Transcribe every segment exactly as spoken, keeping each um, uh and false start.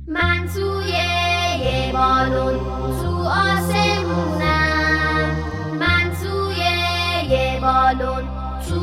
من توی یه بالون تو آسمونم، من توی یه بالون تو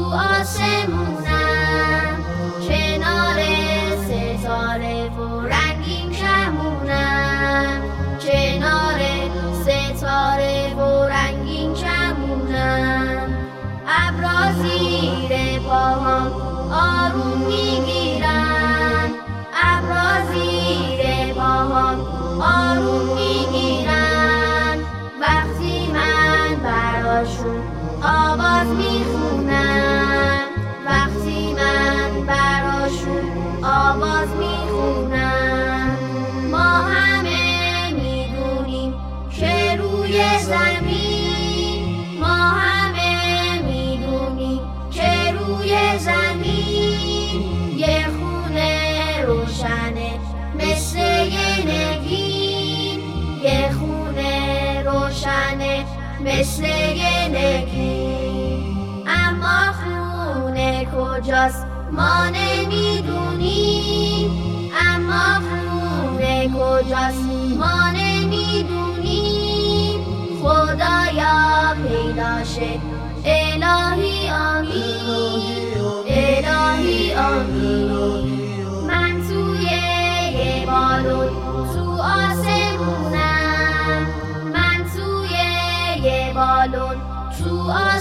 آسمونم، کنار ستاره و رنگین کمونم، کنار ستاره و رنگین کمونم. ابرا زیر پاهام آروم میگیرن، ابرا زیر پاهام آروم میگیرن. وقتی من براشون آواز میخونم، وقتی من براشون آواز میخونم. ما همه میدونیم که روی زمین، ما همه میدونیم که روی زمین یه خونه روشنه مثل یه نگین، یه خونه روشنه مثل یه نگین. اما خونه کجاست ما نمیدونیم، اما خونه کجاست ما نمیدونیم. خدایا پیداشه الهی آمین، الهی آمین. من توی یه بالون تو آسمونم، من توی یه بالون تو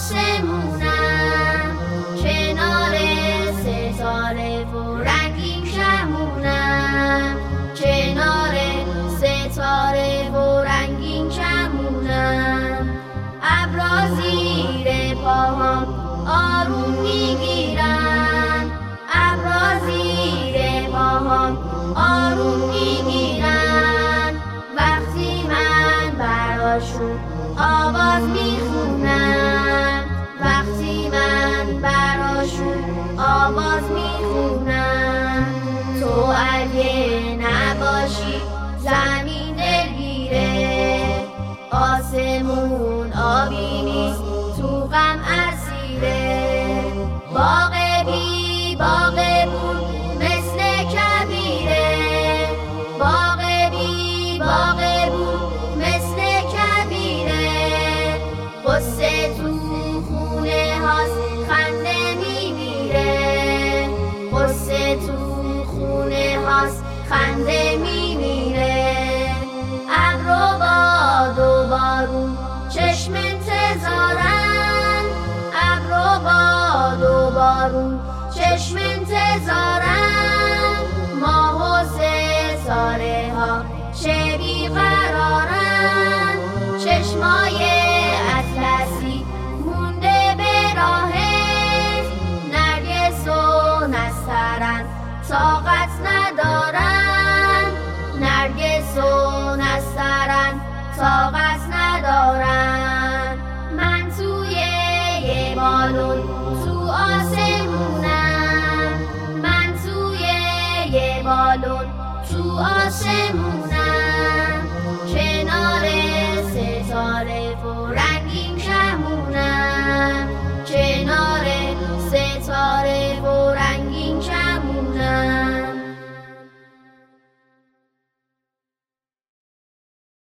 آسمونم، کنار ستاره و رنگین کمونم، کنار ستاره و رنگین کمونم. ابرا زیر پاهام آروم میگیرن، ابرا زیر پاهام آروم میگیرن. وقتی من براشون آواز میخونم، وقتی من براشون آواز میخونم. تو اگه نباشی زمین دلگیره، آسمون آبی نیست تو غم اسیره. باغ بی باغ بود مثل کبیره، باغ بی باغ بود مثل کبیره. قصه تو خونه هاست خنده میمیره، قصه تو خونه هاست خنده میمیره. ابر و باد و بارون چشم انتظارن، ابر و باد و بارون چشم انتظارن. ماه و ستاره ها چه بیقرارن، چشمای اطلسی مونده به راهت. نرگس و نسترن طاقت ندارن، نرگس و نسترن طاقت ندارن. من توی یه بالون تو آسمونم، من توی یه بالون تو آسمونم، کنار ستاره و رنگین کمونم، کنار ستاره